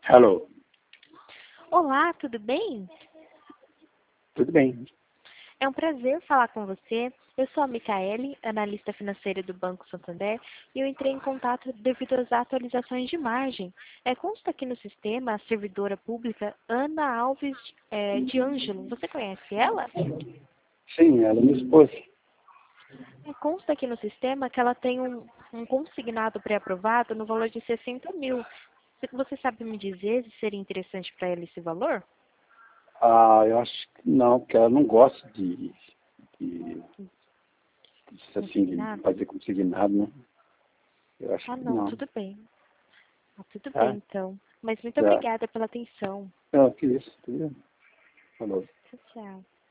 Alô, Olá, tudo bem? tudo bem? É um prazer falar com você. Eu sou a Micaele, analista financeira do Banco Santander, e eu entrei em contato devido às atualizações de margem. Consta aqui no sistema a servidora pública Ana Alves de Ângelo. Você conhece ela? Sim, ela é minha esposa. Consta aqui no sistema que ela tem um consignado pré-aprovado no valor de 60 mil. Você sabe me dizer se seria interessante para ela esse valor? Ah, eu acho que não, porque ela não gosta de assim, de Consignado? fazer consignado, né? Eu acho Ah, que não, não. tudo bem. Ah, tudo bem, Tá? então. Mas muito Tá. obrigada pela atenção. Não, que isso. Tudo bem. Falou. Tchau, tchau.